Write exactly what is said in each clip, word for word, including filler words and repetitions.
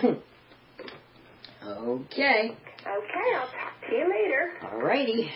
Okay. Okay, I'll talk to you later. Alrighty.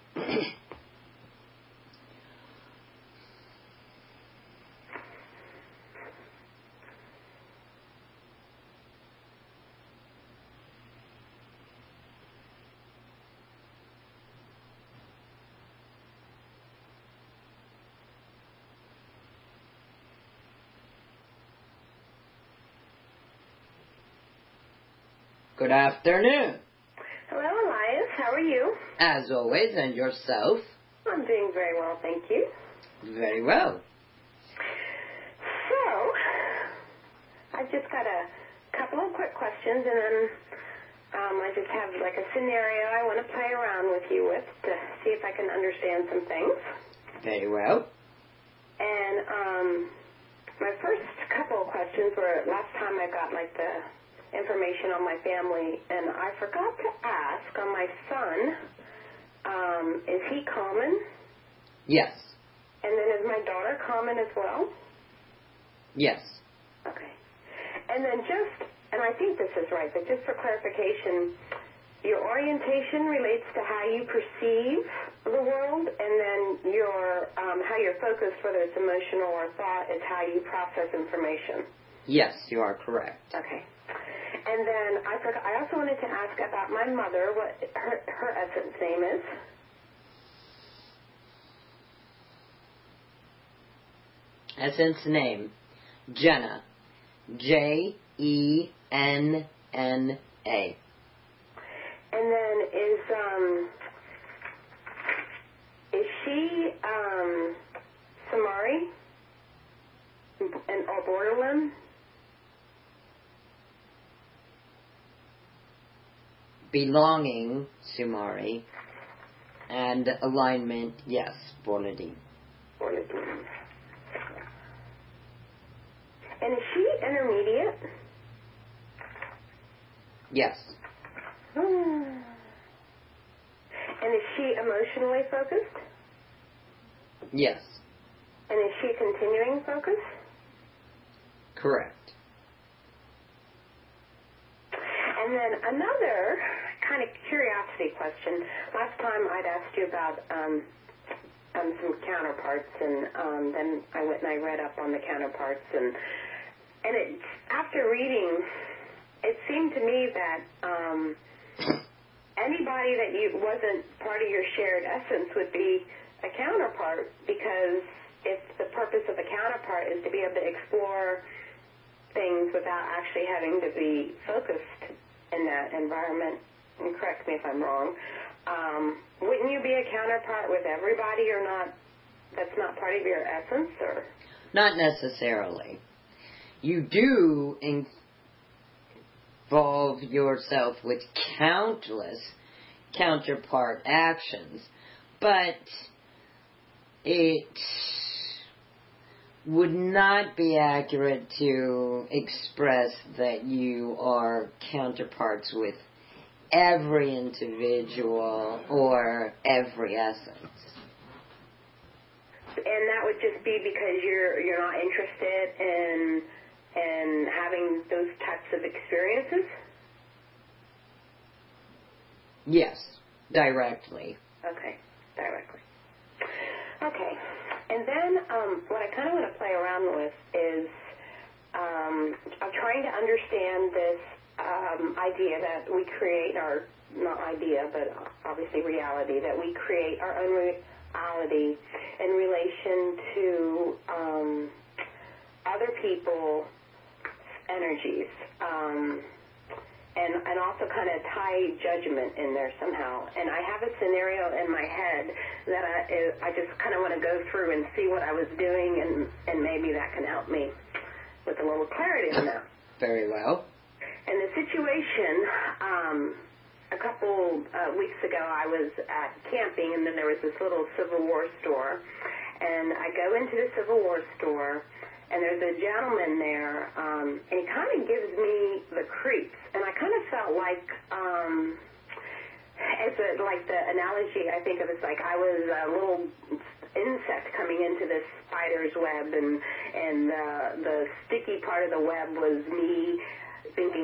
Good afternoon. Hello, Elias. How are you? As always, and yourself? I'm doing very well, thank you. Very well. So, I've just got a couple of quick questions, and then um, I just have like a scenario I want to play around with you with to see if I can understand some things. Very well. And um, my first couple of questions were last time I got like the information on my family, and I forgot to ask on my son, um, is he common? Yes. And then is my daughter common as well? Yes. Okay. And then just, and I think this is right, but just for clarification, your orientation relates to how you perceive the world, and then your um, how you're focused, whether it's emotional or thought, is how you process information. Yes, you are correct. Okay. And then I forgot, I also wanted to ask about my mother, what her, her essence name is. Essence name, Jenna. J E N N A. And then is, um, is she, um, Samari? And, or Borderland? Belonging, Sumari. And alignment, yes, Bornadine. Bornadine. And is she intermediate? Yes. Hmm. And is she emotionally focused? Yes. And is she continuing focus? Correct. And then another kind of curiosity question. Last time I'd asked you about um, um, some counterparts, and um, then I went and I read up on the counterparts, and and it, after reading, it seemed to me that um, anybody that you wasn't part of your shared essence would be a counterpart, because if the purpose of a counterpart is to be able to explore things without actually having to be focused in that environment, and correct me if I'm wrong, um, wouldn't you be a counterpart with everybody, or not? That's not part of your essence, or? Not necessarily. You do involve yourself with countless counterpart actions, but it would not be accurate to express that you are counterparts with every individual or every essence. And that would just be because you're you're not interested in in having those types of experiences? Yes, directly. Okay, directly. Okay. And then um, what I kind of want to play around with is um, I'm trying to understand this um, idea that we create our, not idea, but obviously reality, that we create our own reality in relation to um, other people's energies. Um, and, and also kind of tie judgment in there somehow. And I have a scenario in my head that I, I just kind of want to go through and see what I was doing, and, and maybe that can help me with a little clarity on that. Very well. And the situation, um, a couple uh, weeks ago, I was at camping, and then there was this little Civil War store. And I go into the Civil War store, and there's a gentleman there, um, and he kind of gives me the creeps. And I kind of felt like, um, as a, like the analogy I think of, it's like I was a little insect coming into this spider's web, and and uh, the sticky part of the web was me thinking I had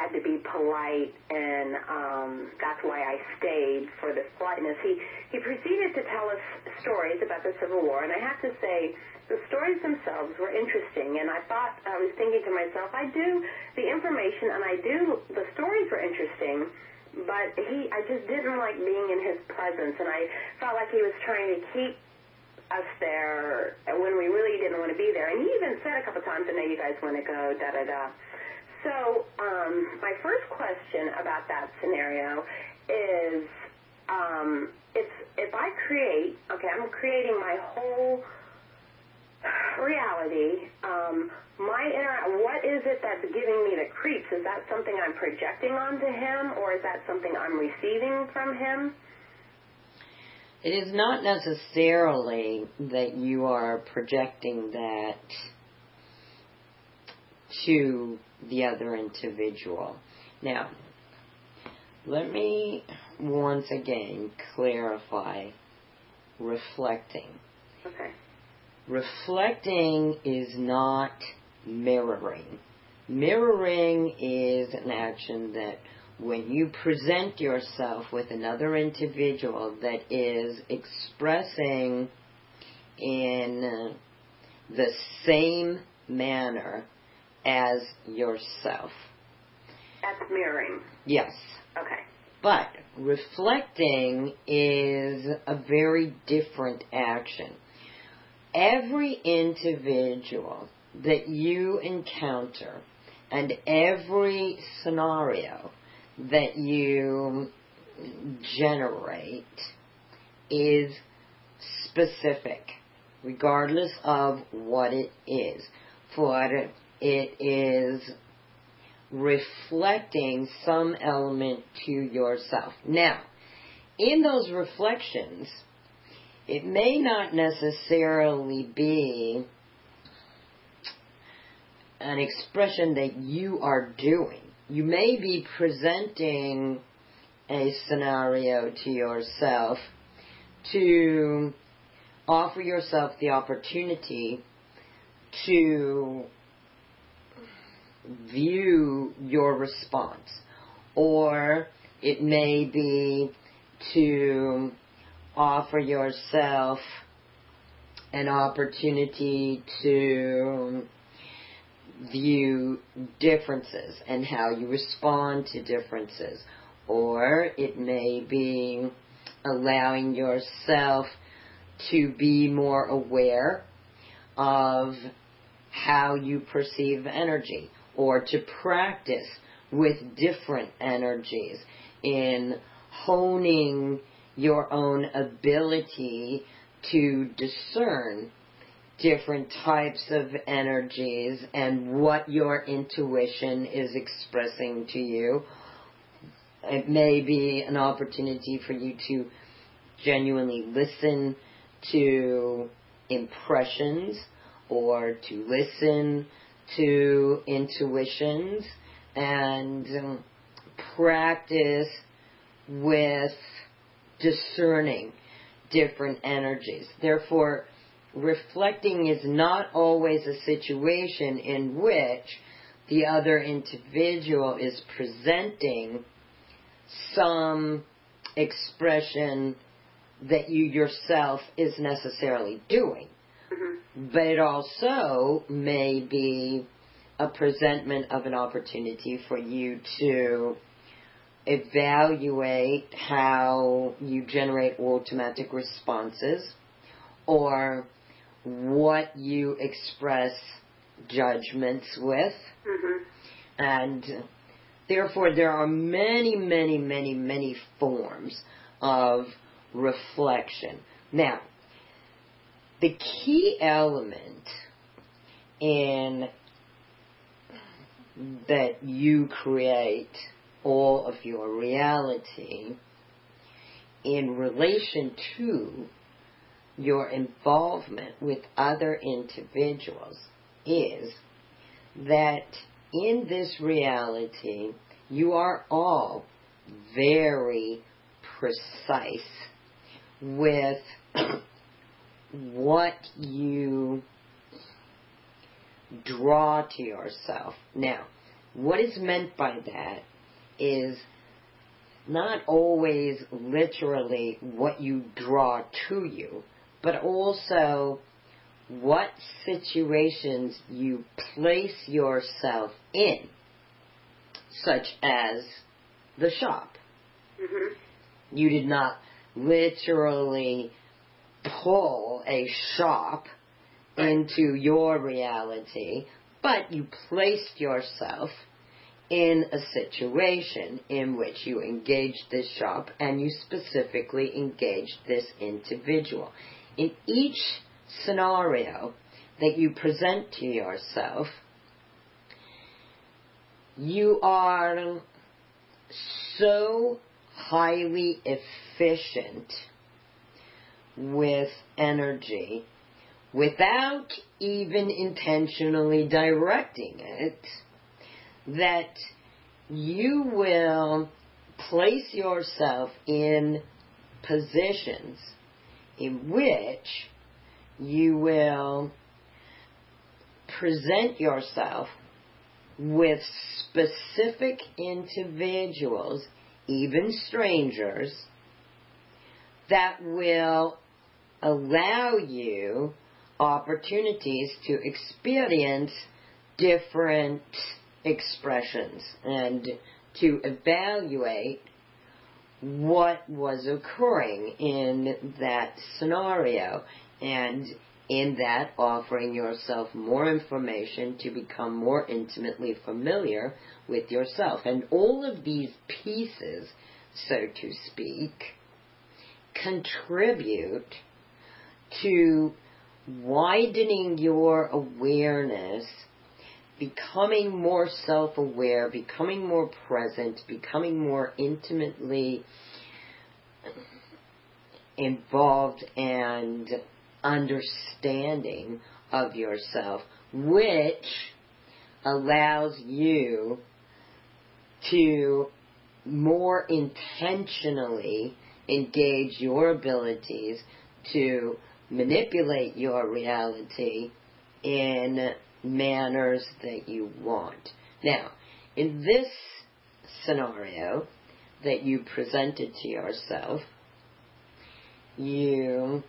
had to be polite, and um, that's why I stayed for this politeness. He he proceeded to tell us stories about the Civil War, and I have to say, the stories themselves were interesting, and I thought, I was thinking to myself, I do the information, and I do, the stories were interesting, but he, I just didn't like being in his presence, and I felt like he was trying to keep us there when we really didn't want to be there. And he even said a couple times, I know you guys want to go, da-da-da. So um, my first question about that scenario is, um, if, if I create, okay, I'm creating my whole reality, um, my inner, what is it that's giving me the creeps? Is that something I'm projecting onto him, or is that something I'm receiving from him? It is not necessarily that you are projecting that to the other individual. Now, let me once again clarify reflecting. Okay. Reflecting is not mirroring. Mirroring is an action that when you present yourself with another individual that is expressing in the same manner as yourself. That's mirroring. Yes. Okay. But reflecting is a very different action. Every individual that you encounter and every scenario that you generate is specific, regardless of what it is. For it is reflecting some element to yourself. Now, in those reflections, it may not necessarily be an expression that you are doing. You may be presenting a scenario to yourself to offer yourself the opportunity to view your response. Or it may be to offer yourself an opportunity to view differences and how you respond to differences. Or it may be allowing yourself to be more aware of how you perceive energy, or to practice with different energies in honing your own ability to discern different types of energies and what your intuition is expressing to you. It may be an opportunity for you to genuinely listen to impressions or to listen to intuitions and um, practice with discerning different energies. Therefore, reflecting is not always a situation in which the other individual is presenting some expression that you yourself is necessarily doing. Mm-hmm. But it also may be a presentment of an opportunity for you to evaluate how you generate automatic responses, or what you express judgments with. Mm-hmm. And therefore there are many, many, many, many forms of reflection. Now, the key element in that you create all of your reality in relation to your involvement with other individuals is that in this reality you are all very precise with what you draw to yourself. Now, what is meant by that is not always literally what you draw to you, but also what situations you place yourself in, such as the shop. Mm-hmm. You did not literally pull a shop right. into your reality, but you placed yourself in a situation in which you engaged this shop and you specifically engaged this individual. In each scenario that you present to yourself, you are so highly efficient with energy without even intentionally directing it, that you will place yourself in positions in which you will present yourself with specific individuals, even strangers, that will allow you opportunities to experience different expressions and to evaluate what was occurring in that scenario, and in that offering yourself more information to become more intimately familiar with yourself. And all of these pieces, so to speak, contribute to widening your awareness, becoming more self-aware, becoming more present, becoming more intimately involved and understanding of yourself, which allows you to more intentionally engage your abilities to manipulate your reality in manners that you want. Now, in this scenario that you presented to yourself, you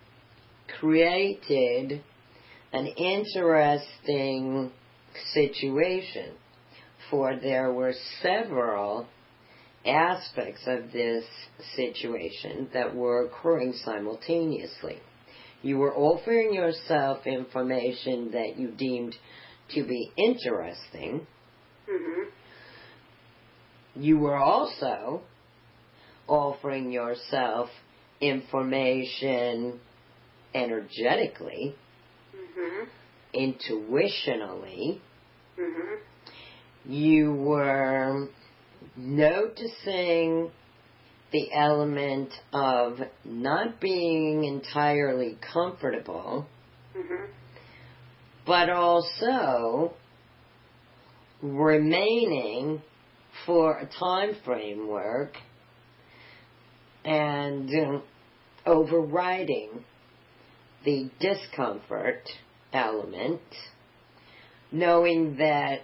created an interesting situation, for there were several aspects of this situation that were occurring simultaneously. You were offering yourself information that you deemed to be interesting. Mm-hmm. You were also offering yourself information energetically, mm-hmm. intuitionally. Mm-hmm. You were noticing the element of not being entirely comfortable, mm-hmm. but also remaining for a time framework and um, overriding the discomfort element, knowing that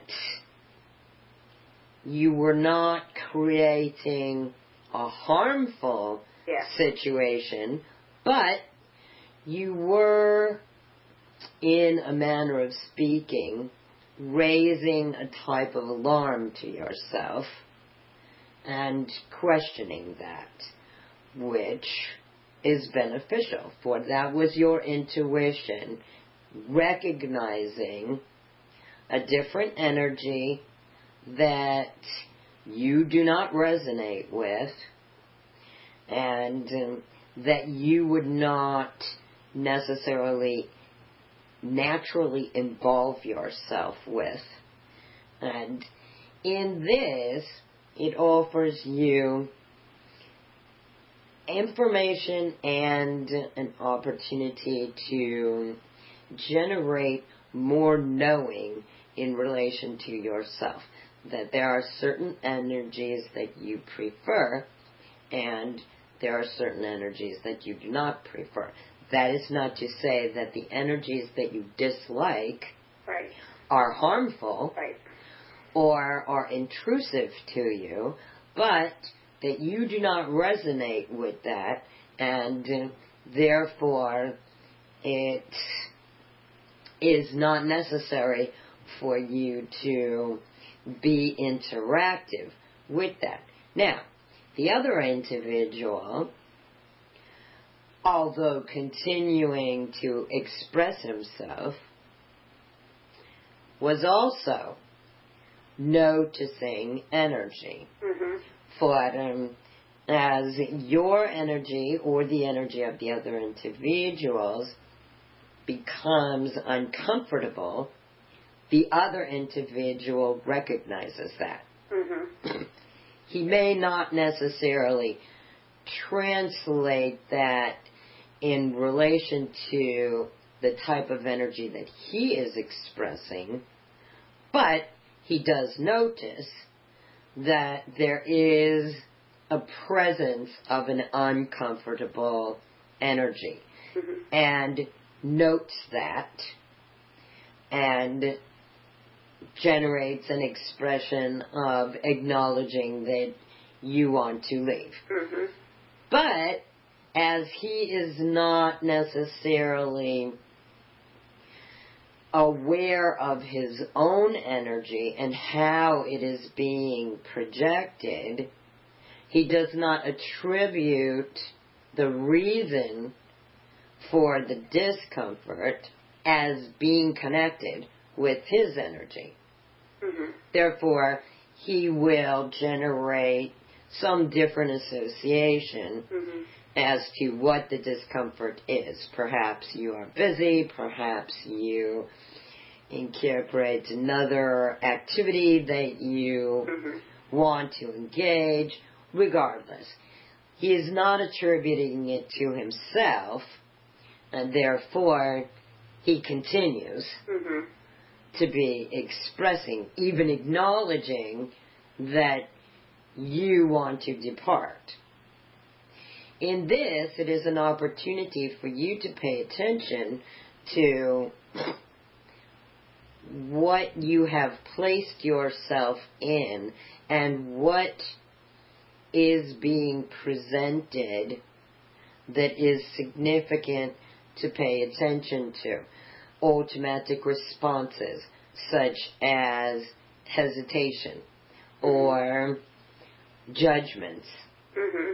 you were not creating a harmful yeah. situation, but you were, in a manner of speaking, raising a type of alarm to yourself and questioning that, which is beneficial, for that was your intuition recognizing a different energy that you do not resonate with, and um, that you would not necessarily naturally involve yourself with. And in this, it offers you information and an opportunity to generate more knowing in relation to yourself. That there are certain energies that you prefer, and there are certain energies that you do not prefer. That is not to say that the energies that you dislike right. are harmful, right. or are intrusive to you, but that you do not resonate with that, and uh, therefore it is not necessary for you to be interactive with that. Now, the other individual, although continuing to express himself, was also noticing energy. Mm-hmm. For um, as your energy or the energy of the other individuals becomes uncomfortable, the other individual recognizes that. Mm-hmm. He may not necessarily translate that in relation to the type of energy that he is expressing, but he does notice that there is a presence of an uncomfortable energy, mm-hmm. and notes that and generates an expression of acknowledging that you want to leave. Mm-hmm. But as he is not necessarily aware of his own energy and how it is being projected, he does not attribute the reason for the discomfort as being connected with his energy. Mm-hmm. Therefore, he will generate some different association mm-hmm. as to what the discomfort is. Perhaps you are busy, perhaps you incorporate another activity that you mm-hmm. want to engage. Regardless, he is not attributing it to himself, and therefore he continues mm-hmm. to be expressing, even acknowledging that you want to depart. In this, it is an opportunity for you to pay attention to what you have placed yourself in and what is being presented that is significant to pay attention to. Automatic responses such as hesitation or judgments. Mm-hmm.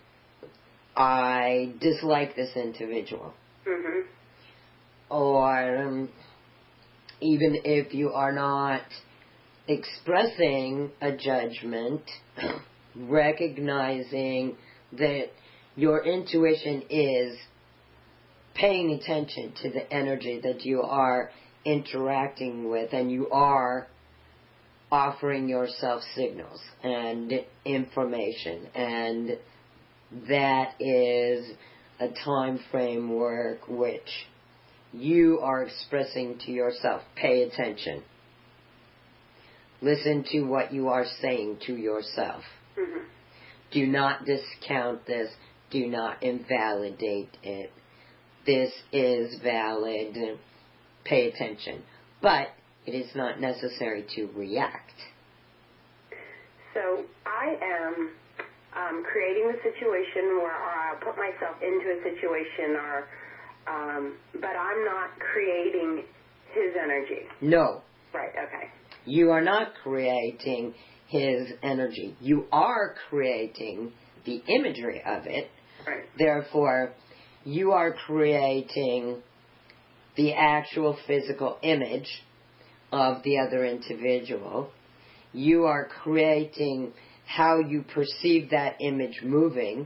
I dislike this individual. Mm-hmm. Or um, even if you are not expressing a judgment, recognizing that your intuition is paying attention to the energy that you are interacting with, and you are offering yourself signals and information, and that is a time framework which you are expressing to yourself. Pay attention. Listen to what you are saying to yourself. Mm-hmm. Do not discount this. Do not invalidate it. This is valid. Pay attention. But it is not necessary to react. So I am um, creating the situation where I'll put myself into a situation, or, um, but I'm not creating his energy. No. Right, okay. You are not creating his energy. You are creating the imagery of it. Right. Therefore, you are creating the actual physical image of the other individual. You are creating how you perceive that image moving.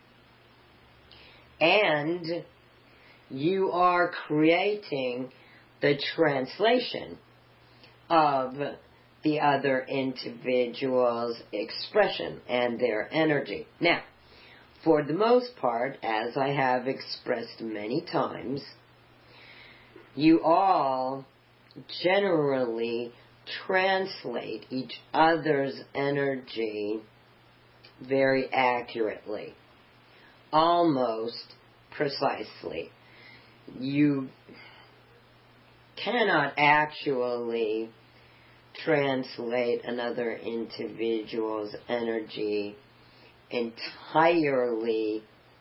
And you are creating the translation of the other individual's expression and their energy. Now, for the most part, as I have expressed many times, you all generally translate each other's energy very accurately, almost precisely. You cannot actually translate another individual's energy entirely,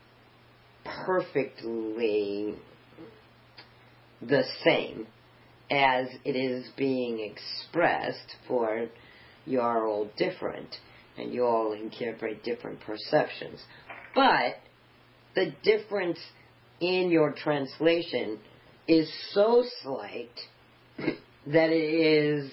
perfectly the same as it is being expressed, for you are all different and you all incorporate different perceptions. But the difference in your translation is so slight that it is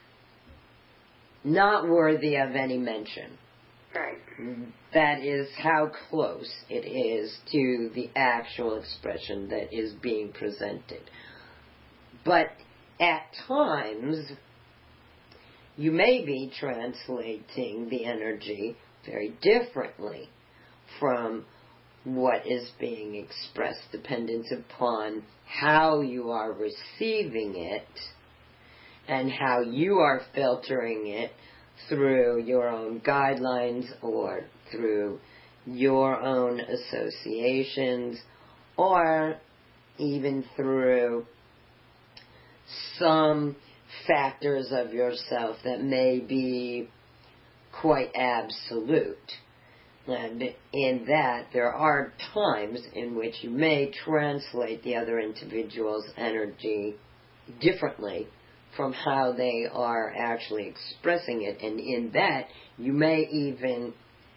not worthy of any mention. Right. That is how close it is to the actual expression that is being presented. But at times, you may be translating the energy very differently from what is being expressed, dependent upon how you are receiving it and how you are filtering it through your own guidelines or through your own associations, or even through some factors of yourself that may be quite absolute. And in that, there are times in which you may translate the other individual's energy differently from how they are actually expressing it. And in that, you may even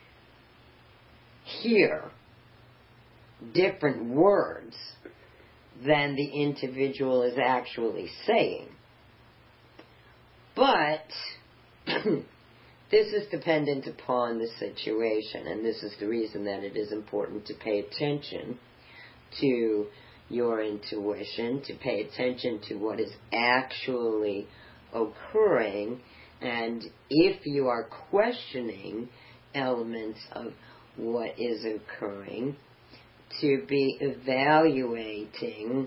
hear different words than the individual is actually saying. But this is dependent upon the situation, and this is the reason that it is important to pay attention to your intuition, to pay attention to what is actually occurring, and if you are questioning elements of what is occurring, to be evaluating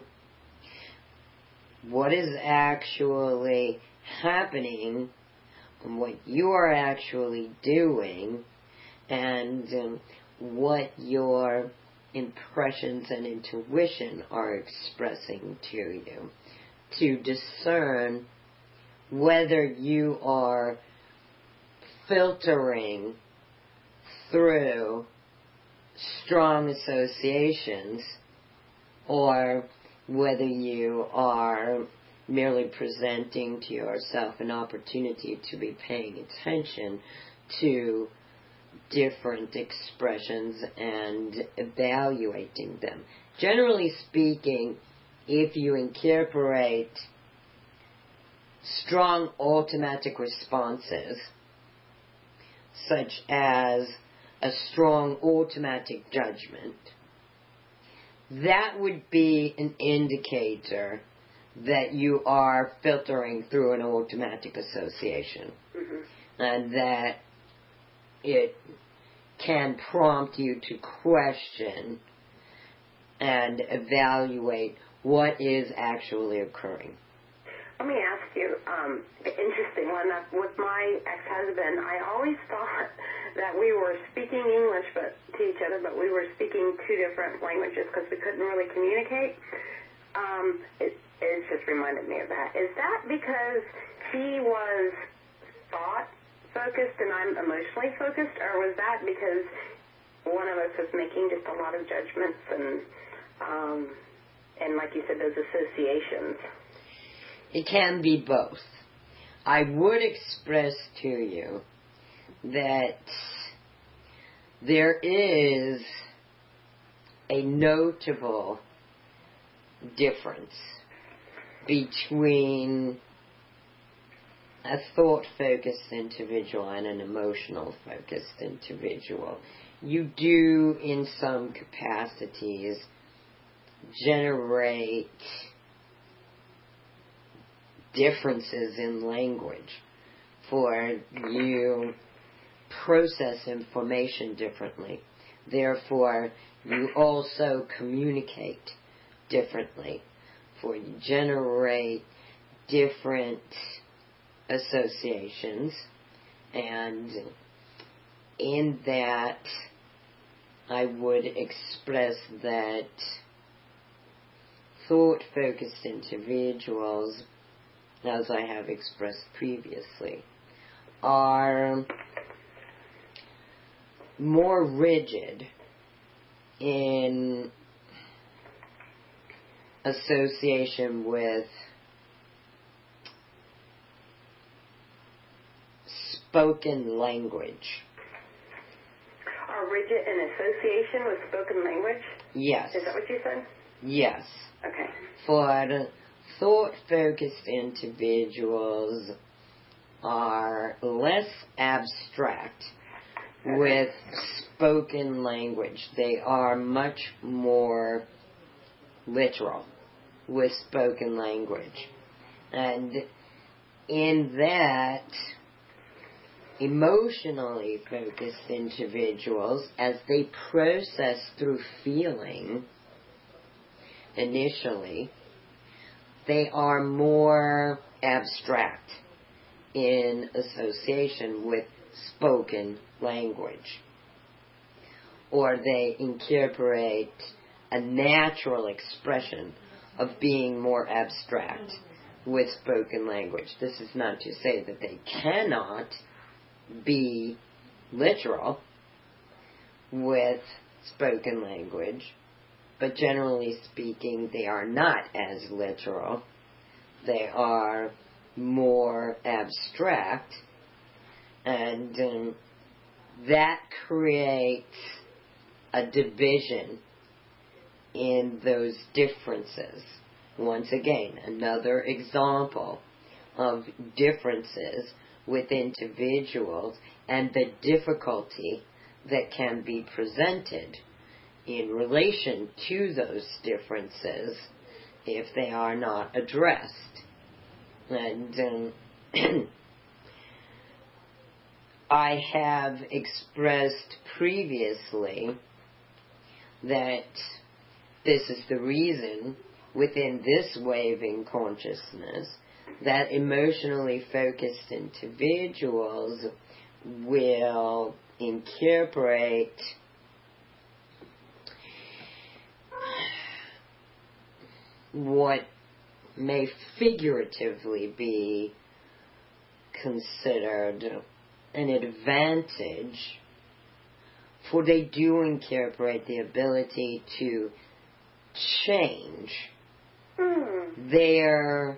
what is actually happening and what you are actually doing, and um, what your impressions and intuition are expressing to you, to discern whether you are filtering through strong associations or whether you are merely presenting to yourself an opportunity to be paying attention to different expressions and evaluating them. Generally speaking, if you incorporate strong automatic responses, such as a strong automatic judgment, that would be an indicator that you are filtering through an automatic association, mm-hmm. and that it can prompt you to question and evaluate what is actually occurring. Let me ask you, um, the interesting one. With my ex-husband, I always thought that we were speaking English but to each other, but we were speaking two different languages because we couldn't really communicate. Um, it, it just reminded me of that. Is that because he was thought-focused and I'm emotionally focused, or was that because one of us was making just a lot of judgments and, um, and like you said, those associations? It can be both. I would express to you that there is a notable difference between a thought-focused individual and an emotional-focused individual. You do, in some capacities, generate differences in language, for you process information differently. Therefore, you also communicate differently, for you generate different associations, and in that I would express that thought-focused individuals as I have expressed previously, are more rigid in association with spoken language. Are rigid in association with spoken language? Yes. Is that what you said? Yes. Okay. For thought-focused individuals are less abstract Okay. with spoken language. They are much more literal with spoken language. And in that, emotionally focused individuals, as they process through feeling initially, they are more abstract in association with spoken language. Or they incorporate a natural expression of being more abstract with spoken language. This is not to say that they cannot be literal with spoken language, but generally speaking, they are not as literal. They are more abstract, and um, that creates a division in those differences. Once again, another example of differences with individuals and the difficulty that can be presented in relation to those differences if they are not addressed. And um, I have expressed previously that this is the reason within this waving consciousness that emotionally focused individuals will incorporate what may figuratively be considered an advantage, for they do incorporate the ability to change Hmm. their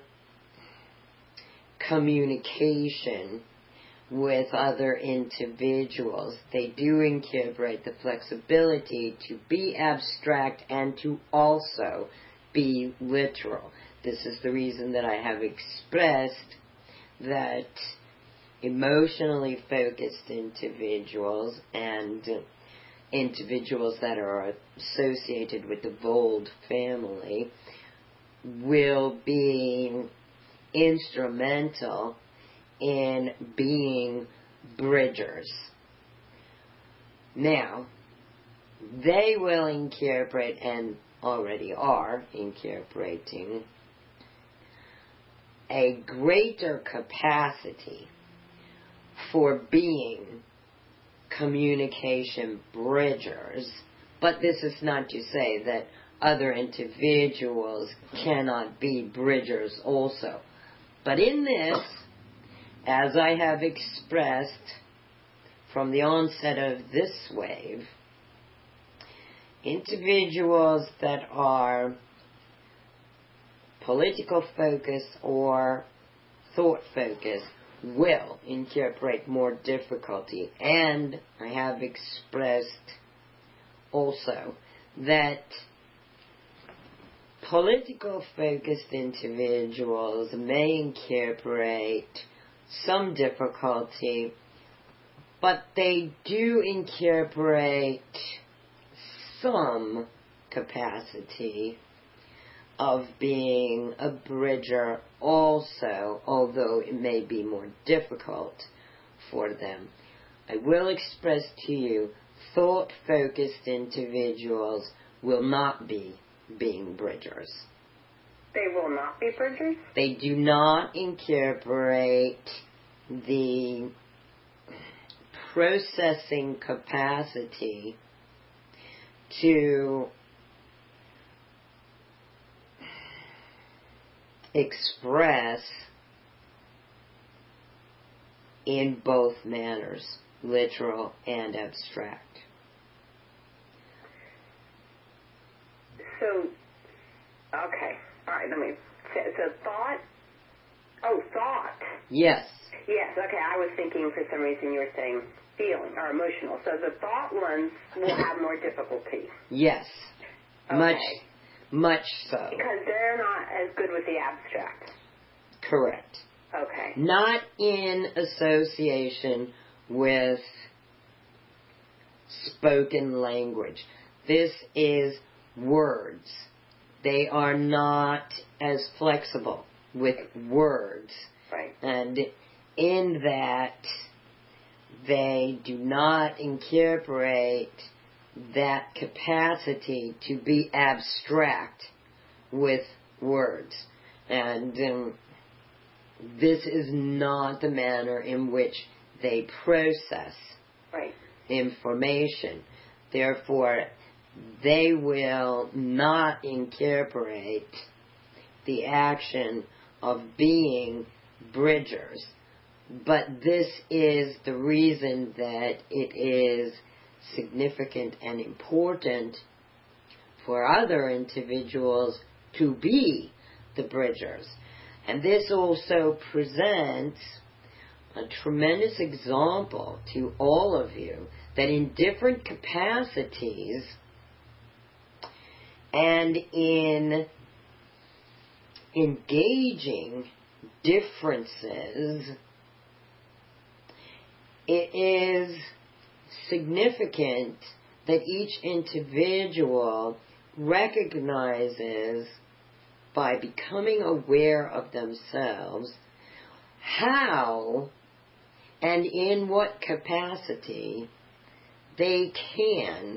communication with other individuals. They do incorporate the flexibility to be abstract and to also be literal. This is the reason that I have expressed that emotionally focused individuals and individuals that are associated with the Vold family will be instrumental in being bridgers. Now, they will incorporate, and already are incorporating, a greater capacity for being communication bridgers. But this is not to say that other individuals cannot be bridgers also. But in this, as I have expressed from the onset of this wave, individuals that are political focused or thought focused will incorporate more difficulty. And I have expressed also that political focused individuals may incorporate some difficulty, but they do incorporate some capacity of being a bridger also, although it may be more difficult for them. I will express to you, thought-focused individuals will not be being bridgers. They will not be bridgers? They do not incorporate the processing capacity to express in both manners, literal and abstract. So, okay, all right, let me, so thought, oh, thought. Yes. Yes, okay, I was thinking for some reason you were saying feeling or emotional. So the thought ones will have more difficulty. Yes. Okay. Much, much so. Because they're not as good with the abstract. Correct. Okay. Not in association with spoken language. This is words. They are not as flexible with words. Right. And in that, they do not incorporate that capacity to be abstract with words. And um, this is not the manner in which they process right. information. Therefore, they will not incorporate the action of being bridgers. But this is the reason that it is significant and important for other individuals to be the bridgers. And this also presents a tremendous example to all of you that in different capacities and in engaging differences, it is significant that each individual recognizes, by becoming aware of themselves, how and in what capacity they can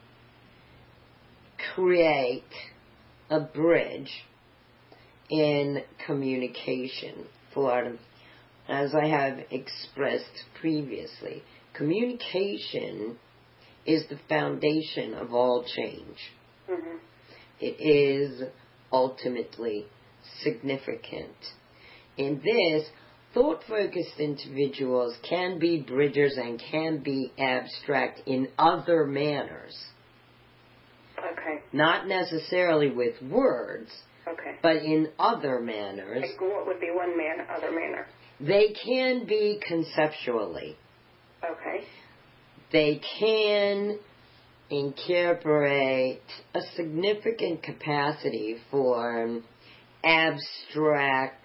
create a bridge in communication. For, as I have expressed previously, communication is the foundation of all change. Mm-hmm. It is ultimately significant. In this, thought-focused individuals can be bridgers and can be abstract in other manners. Okay. Not necessarily with words, okay. but in other manners. Like what would be one man, other manner? They can be conceptually. Okay. They can incorporate a significant capacity for abstract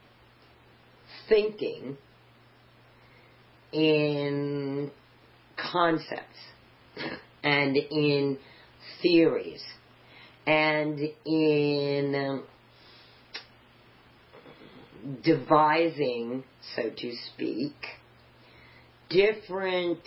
thinking in concepts and in theories and in um, devising, so to speak, different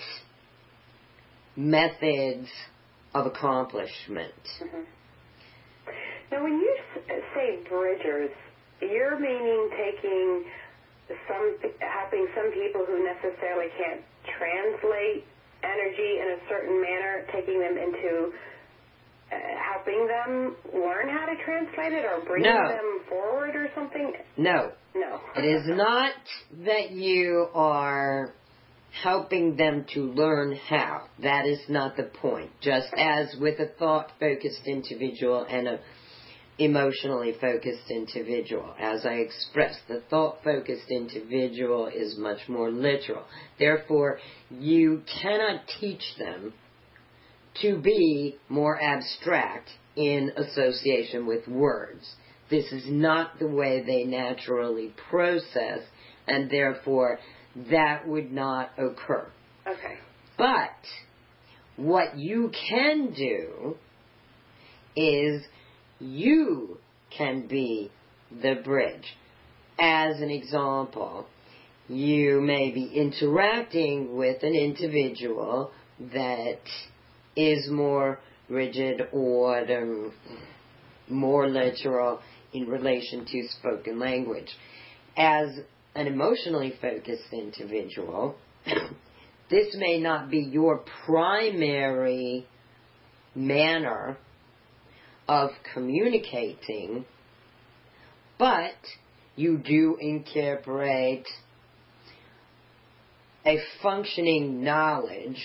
methods of accomplishment. Mm-hmm. Now, when you say bridgers, you're meaning taking some, helping some people who necessarily can't translate energy in a certain manner, taking them into uh, helping them learn how to translate it or bringing no. them forward or something? No. No. It is not that you are helping them to learn how. That is not the point. Just as with a thought-focused individual and a emotionally focused individual. As I expressed, the thought-focused individual is much more literal. Therefore, you cannot teach them to be more abstract in association with words. This is not the way they naturally process, and therefore that would not occur. Okay. But what you can do is you can be the bridge. As an example, you may be interacting with an individual that is more rigid or um, more literal in relation to spoken language. As an emotionally focused individual, this may not be your primary manner of communicating, but you do incorporate a functioning knowledge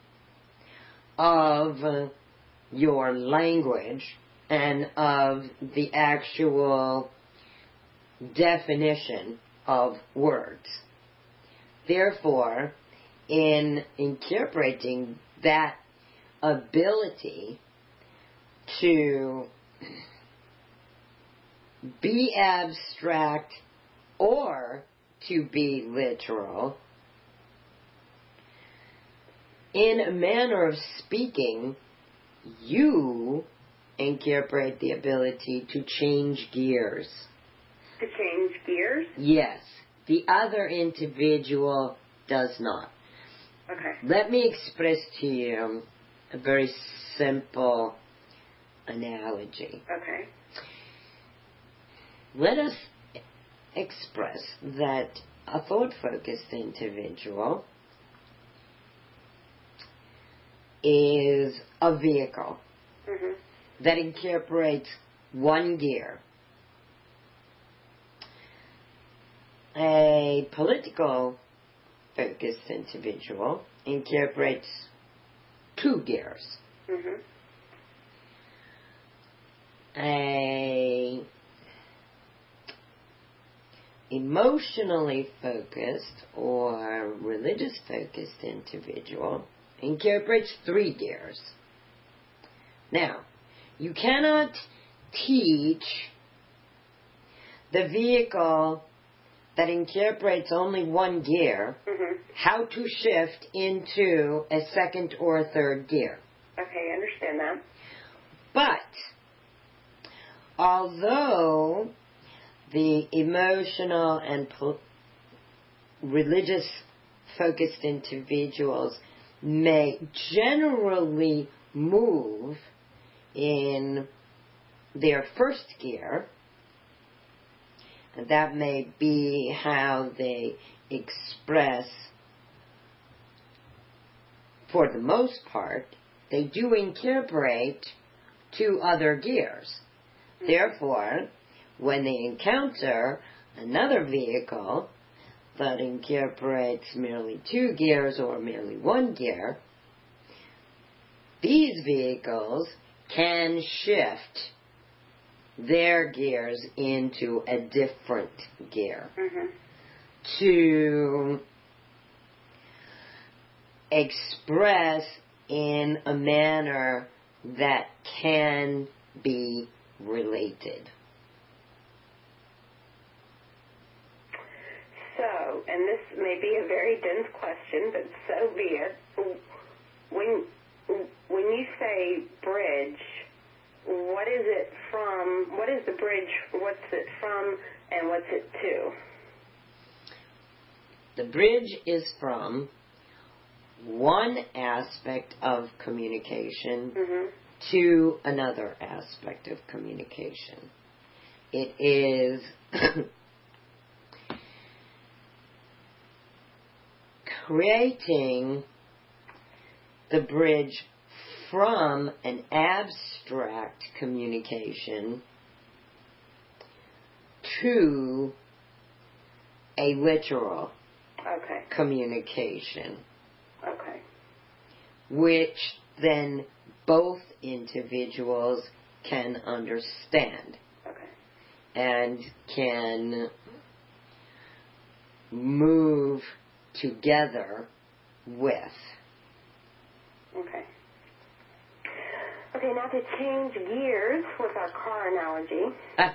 of your language and of the actual definition of words. Therefore, in incorporating that ability to be abstract or to be literal, in a manner of speaking, you incorporate the ability to change gears. To change gears? Yes. The other individual does not. Okay. Let me express to you a very simple analogy. Okay. Let us express that a thought-focused individual is a vehicle Mm-hmm. that incorporates one gear. A political focused individual incorporates two gears. Mm-hmm. A emotionally focused or religious focused individual incorporates three gears. Now, you cannot teach the vehicle that incorporates only one gear Mm-hmm. how to shift into a second or a third gear. Okay, I understand that. But, although the emotional and po- religious focused individuals may generally move in their first gear, and that may be how they express, for the most part, they do incorporate two other gears. Therefore, when they encounter another vehicle that incorporates merely two gears or merely one gear, these vehicles can shift their gears into a different gear Mm-hmm. to express in a manner that can be related. So, and this may be a very dense question, but so be it. When when you say bridge, what is it from? What is the bridge? What's it from, and what's it to? The bridge is from one aspect of communication Mm-hmm. to another aspect of communication. It is creating the bridge from an abstract communication to a literal Okay. communication, Okay. which then both individuals can understand Okay. and can move together with. Okay. Okay, now to change gears with our car analogy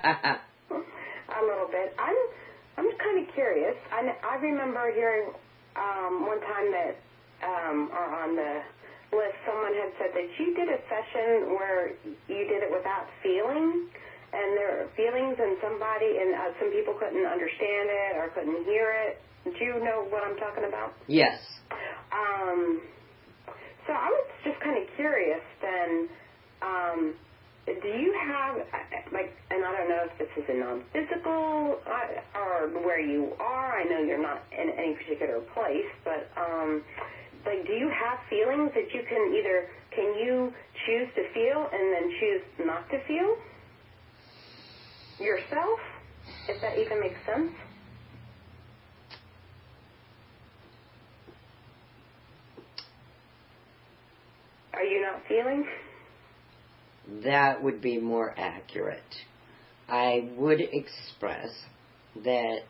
a little bit. I'm I'm kind of curious. I, I remember hearing um, one time that, um, or on the list, someone had said that you did a session where you did it without feeling, and there are feelings in somebody, and uh, some people couldn't understand it or couldn't hear it. Do you know what I'm talking about? Yes. Um, so I was just kind of curious then, um, do you have, like, and I don't know if this is a non-physical uh, or where you are. I know you're not in any particular place, but, um, like, do you have feelings that you can either, can you choose to feel and then choose not to feel yourself, if that even makes sense? are you not feeling? That would be more accurate. I would express that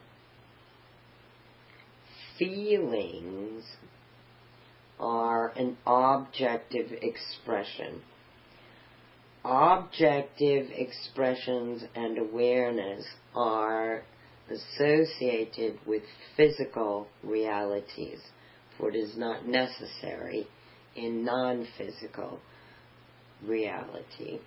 feelings are an objective expression. Objective expressions and awareness are associated with physical realities, for it is not necessary in non-physical reality.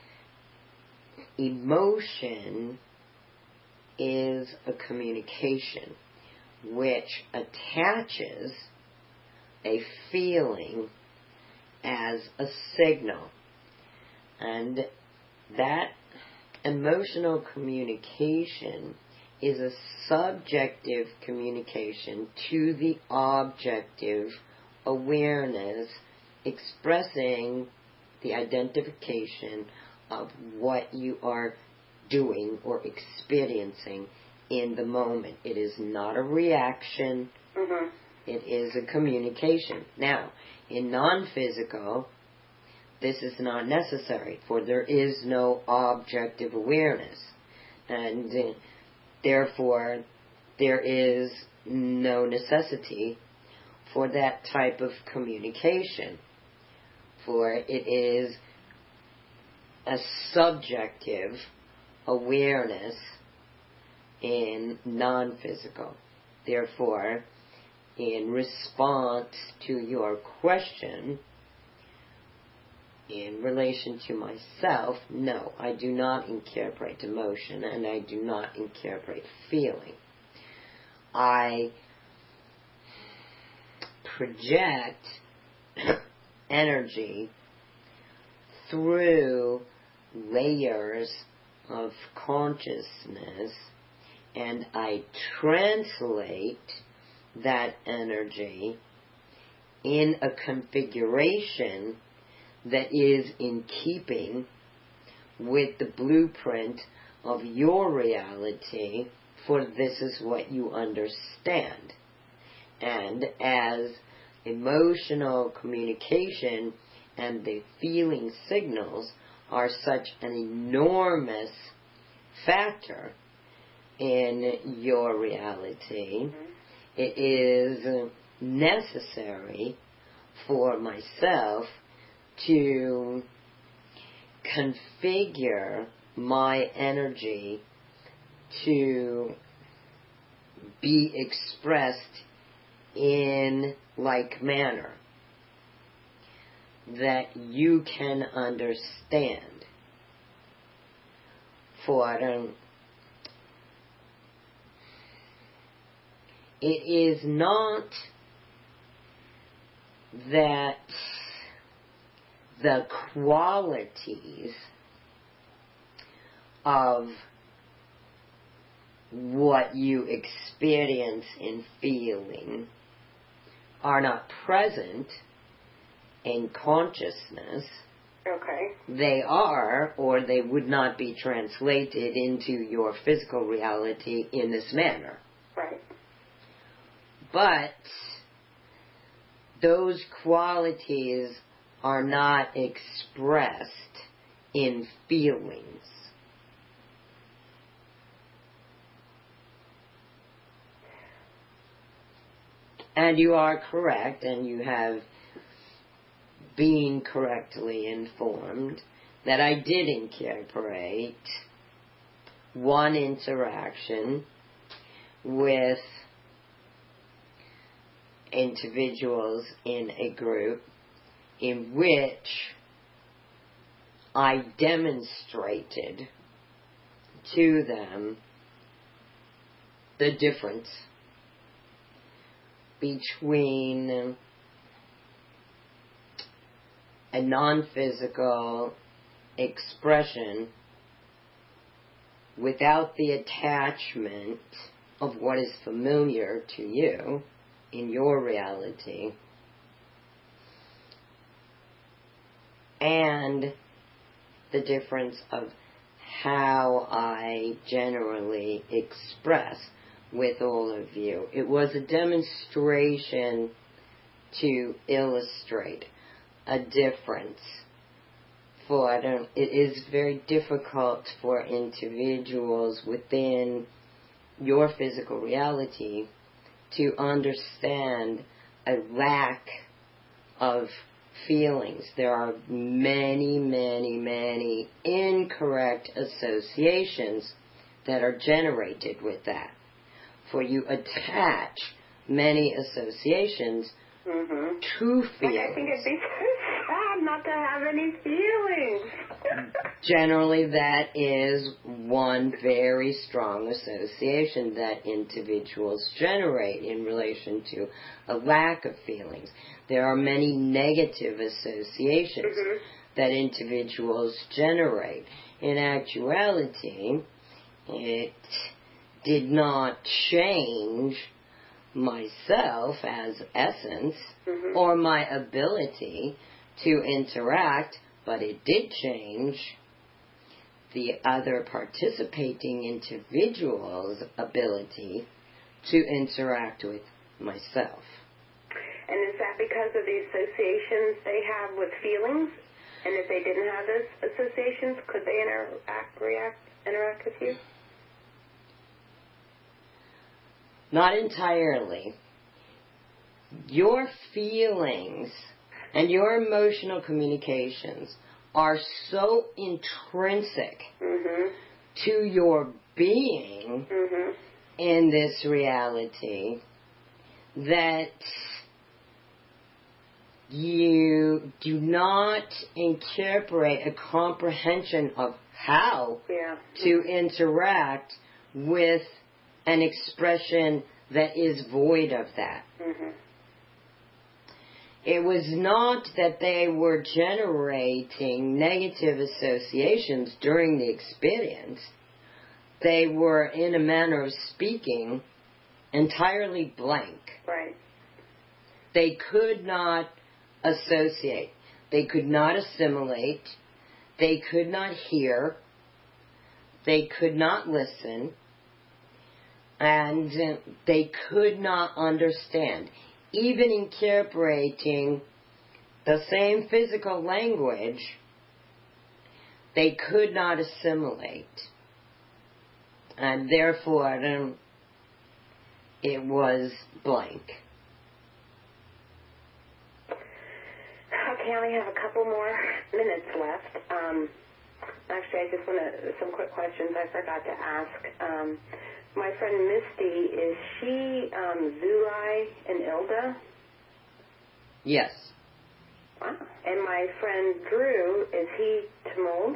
Emotion is a communication which attaches a feeling as a signal. And that emotional communication is a subjective communication to the objective awareness, expressing the identification of what you are doing or experiencing in the moment. It is not a reaction. Mm-hmm. It is a communication. Now, in non-physical, this is not necessary, for there is no objective awareness. And uh, therefore, there is no necessity for that type of communication. For it is a subjective awareness in non-physical. Therefore, in response to your question, in relation to myself, no, I do not incorporate emotion and I do not incorporate feeling. I project energy through layers of consciousness, and I translate that energy in a configuration that is in keeping with the blueprint of your reality, for this is what you understand. And as emotional communication and the feeling signals are such an enormous factor in your reality, it is necessary for myself to configure my energy to be expressed in like manner that you can understand. For um, it is not that the qualities of what you experience in feeling are not present in consciousness. Okay. They are, or they would not be translated into your physical reality in this manner. Right. But those qualities are not expressed in feelings. And you are correct, and you have been correctly informed that I did incorporate one interaction with individuals in a group in which I demonstrated to them the difference between a non-physical expression without the attachment of what is familiar to you in your reality, and the difference of how I generally express with all of you. It was a demonstration to illustrate a difference for, I don't, it is very difficult for individuals within your physical reality to understand a lack of feelings. There are many, many, many incorrect associations that are generated with that. For you attach many associations mm-hmm. to feelings. Like I think it'd be so sad not to have any feelings. Generally, that is one very strong association that individuals generate in relation to a lack of feelings. There are many negative associations mm-hmm. that individuals generate. In actuality, it did not change myself as essence mm-hmm. or my ability to interact, but it did change the other participating individual's ability to interact with myself. And is that because of the associations they have with feelings? And if they didn't have those associations, could they interact, react, interact with you? Not entirely. Your feelings and your emotional communications are so intrinsic mm-hmm. to your being mm-hmm. in this reality that you do not incorporate a comprehension of how yeah. to interact with an expression that is void of that. Mm-hmm. It was not that they were generating negative associations during the experience. They were, in a manner of speaking, entirely blank. Right. They could not associate. They could not assimilate. They could not hear. They could not listen. And they could not understand. Even incorporating the same physical language, they could not assimilate. And therefore, um, it was blank. Okay, I only have a couple more minutes left. Um, actually, I just want to, some quick questions I forgot to ask. Um, My friend Misty, is she um, Zulai and Ilda? Yes. Wow. And my friend Drew, is he Tamold?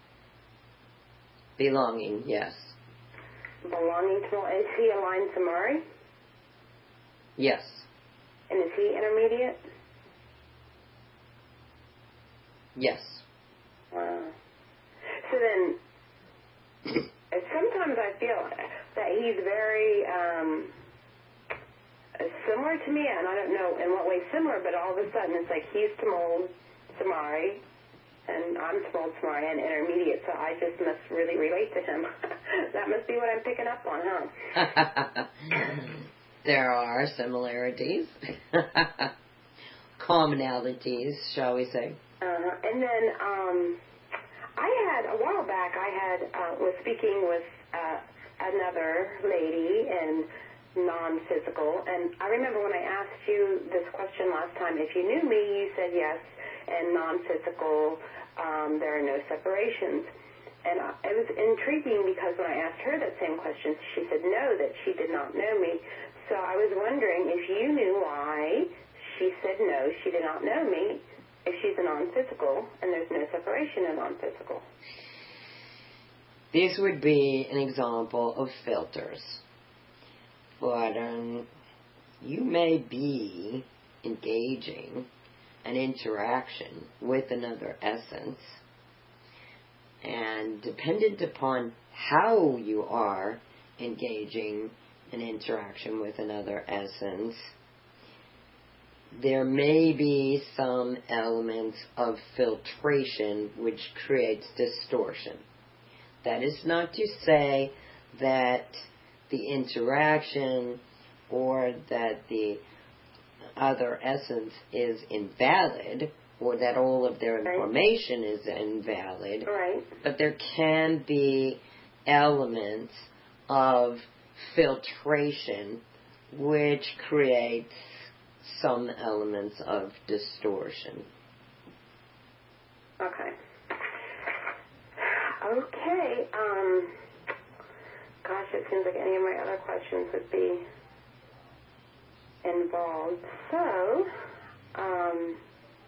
Belonging, yes. Belonging to Tamold. Is he aligned Samari? Yes. And is he intermediate? Yes. Wow. So then, sometimes I feel that he's very um, similar to me, and I don't know in what way similar, but all of a sudden it's like he's Tamold Samari, and I'm Tamold Samari, and intermediate, so I just must really relate to him. That must be what I'm picking up on, huh? There are similarities. Commonalities, shall we say. Uh, and then um, I had, a while back, I had uh, was speaking with uh, another lady and non-physical, and I remember when I asked you this question last time, if you knew me, you said yes, and non-physical, um, there are no separations. And uh, it was intriguing because when I asked her that same question, she said no, that she did not know me. So I was wondering if you knew why she said no, she did not know me, if she's a non-physical and there's no separation in non-physical. This would be an example of filters. But um, you may be engaging an interaction with another essence, and dependent upon how you are engaging an interaction with another essence, there may be some elements of filtration which creates distortion. That is not to say that the interaction or that the other essence is invalid. or that all of their information is invalid. Right. But there can be elements of filtration which creates some elements of distortion. Okay. Okay. Um, gosh, it seems like any of my other questions would be involved. So, um,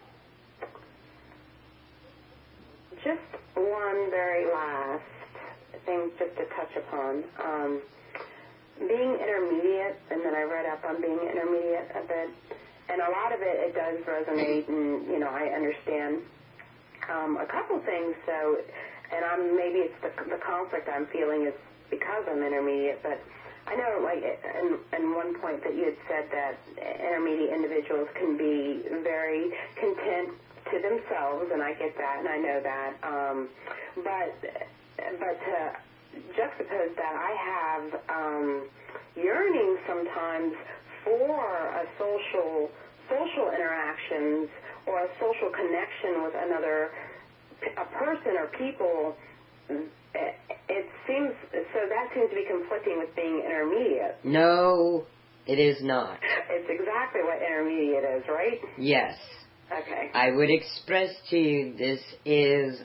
just one very last thing just to touch upon. Um, being intermediate, and then I read up on being intermediate a bit, and a lot of it, it does resonate, and, you know, I understand um, a couple things, so, and I'm, maybe it's the, the conflict I'm feeling is because I'm intermediate, but I know, like, in, in one point that you had said that intermediate individuals can be very content to themselves, and I get that, and I know that, um, but, but to juxtapose that, I have um, yearning sometimes for a social social interactions or a social connection with another a person or people. It, it seems so that seems to be conflicting with being intermediate. No, it is not. It's exactly what intermediate is, right? Yes. Okay. I would express to you this is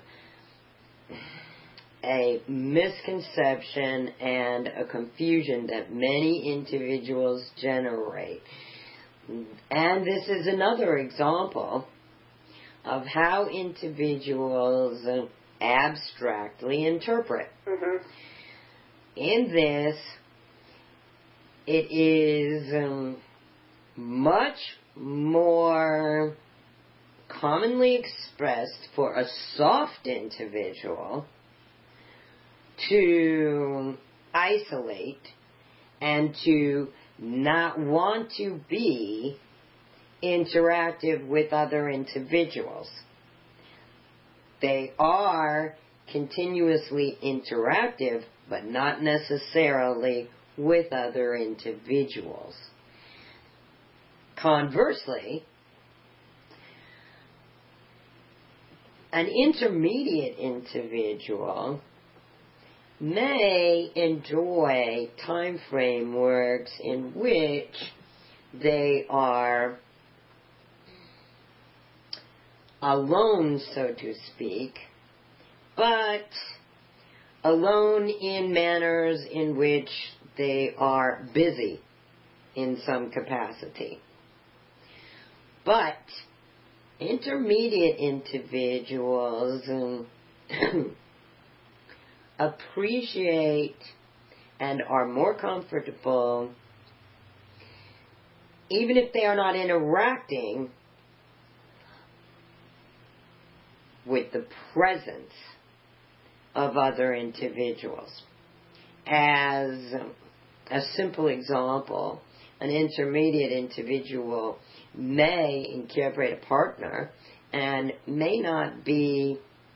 a misconception and a confusion that many individuals generate. And this is another example of how individuals abstractly interpret. Mm-hmm. In this, it is um, much more commonly expressed for a soft individual to isolate and to not want to be interactive with other individuals. They are continuously interactive, but not necessarily with other individuals. Conversely, an intermediate individual may enjoy time frameworks in which they are alone, so to speak, but alone in manners in which they are busy in some capacity. But intermediate individuals um, appreciate and are more comfortable, even if they are not interacting, with the presence of other individuals. As a simple example, an intermediate individual may incorporate a partner and may not be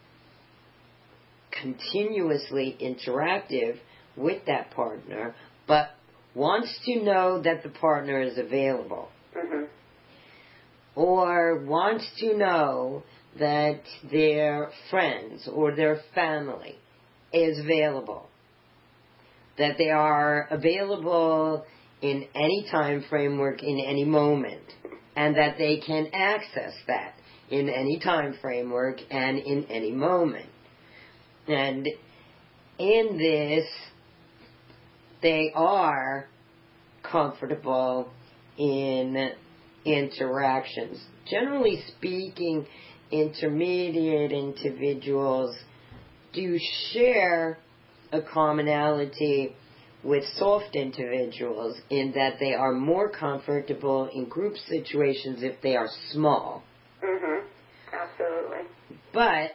continuously interactive with that partner, but wants to know that the partner is available. Mm-hmm. Or wants to know that their friends or their family is available. That they are available in any time framework, in any moment. And that they can access that in any time framework and in any moment. And in this, they are comfortable in interactions. Generally speaking, intermediate individuals do share a commonality with soft individuals in that they are more comfortable in group situations if they are small. Mm-hmm. Absolutely. But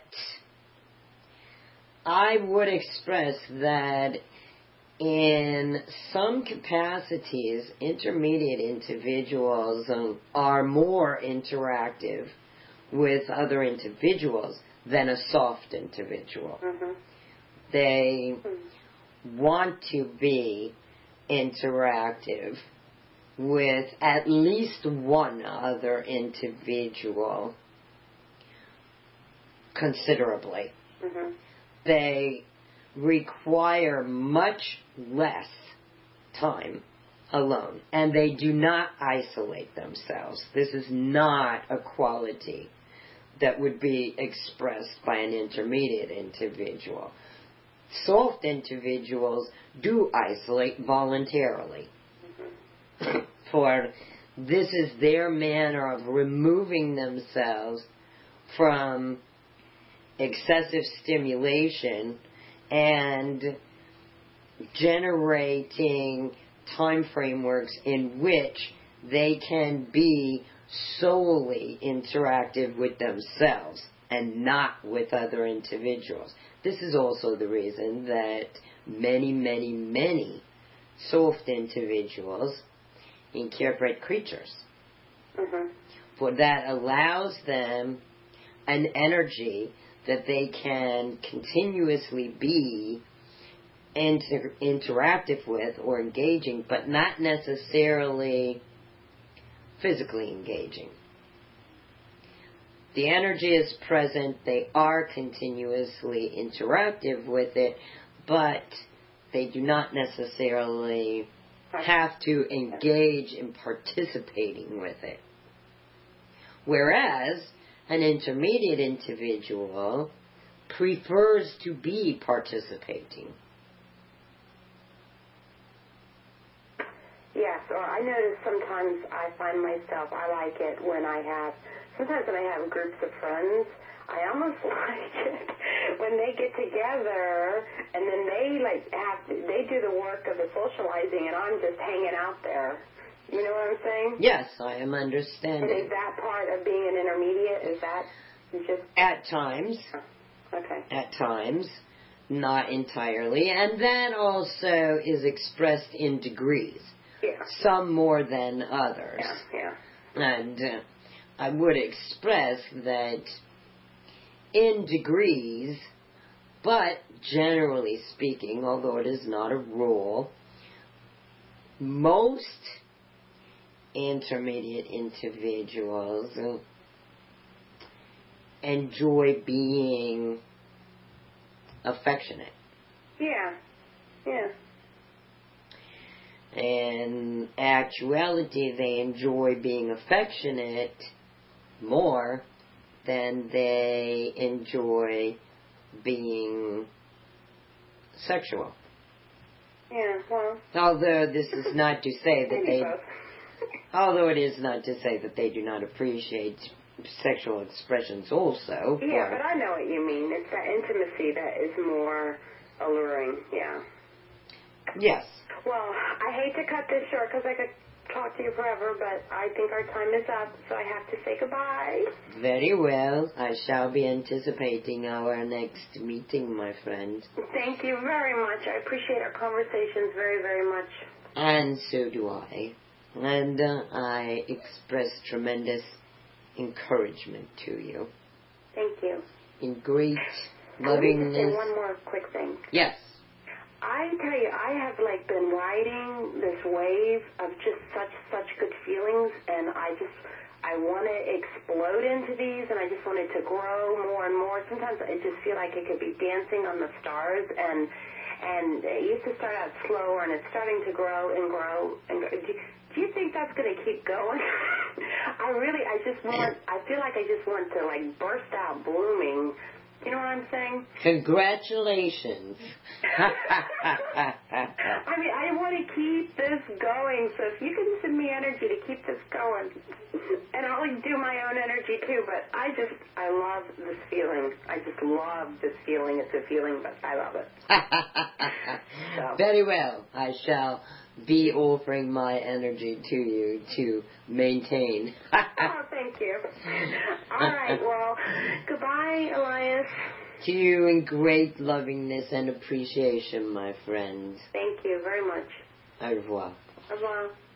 I would express that in some capacities, intermediate individuals um, are more interactive with other individuals than a soft individual. Mm-hmm. They mm-hmm. want to be interactive with at least one other individual considerably. Mm-hmm. They require much less time alone, and they do not isolate themselves. This is not a quality that would be expressed by an intermediate individual. Soft individuals do isolate voluntarily. Mm-hmm. For this is their manner of removing themselves from excessive stimulation and generating time frameworks in which they can be solely interactive with themselves and not with other individuals. This is also the reason that many, many, many soft individuals incorporate creatures. Mm-hmm. For that allows them an energy that they can continuously be inter- interactive with or engaging, but not necessarily physically engaging. The energy is present, they are continuously interactive with it, but they do not necessarily have to engage in participating with it. Whereas an intermediate individual prefers to be participating. Yes, or I notice sometimes I find myself, I like it when I have, sometimes when I have groups of friends, I almost like it when they get together and then they like have to, they do the work of the socializing and I'm just hanging out there. You know what I'm saying? Yes, I am understanding. And is that part of being an intermediate? Is that just... At times. Okay. At times. Not entirely. And that also is expressed in degrees. Yeah. Some more than others. Yeah, yeah. And uh, I would express that in degrees, but generally speaking, although it is not a rule, most intermediate individuals enjoy being affectionate. Yeah, yeah. In actuality, they enjoy being affectionate more than they enjoy being sexual. Yeah, well... Although this is not to say that they... both. Although it is not to say that they do not appreciate sexual expressions also. Yeah, but I know what you mean. It's that intimacy that is more alluring, yeah. Yes. Well, I hate to cut this short because I could talk to you forever, but I think our time is up, so I have to say goodbye. Very well. I shall be anticipating our next meeting, my friend. Thank you very much. I appreciate our conversations very, very much. And so do I. And uh, I express tremendous encouragement to you. Thank you. In great I want to lovingness. say one more quick thing. Yes. I tell you, I have like been riding this wave of just such, such good feelings, and I just, I want to explode into these, and I just want it to grow more and more. Sometimes I just feel like it could be dancing on the stars, and and it used to start out slower, and it's starting to grow and grow. And do, do you think that's going to keep going? I really, I just want, I feel like I just want to like burst out blooming. You know what I'm saying? Congratulations. I mean, I want to keep this going, so if you can send me energy to keep this going, and I'll do my own energy too, but I just, I love this feeling. I just love this feeling. It's a feeling, but I love it. So. Very well. I shall be offering my energy to you to maintain. Oh, thank you. All right, well, goodbye, Elias. To you in great lovingness and appreciation, my friend. Thank you very much. Au revoir. Au revoir.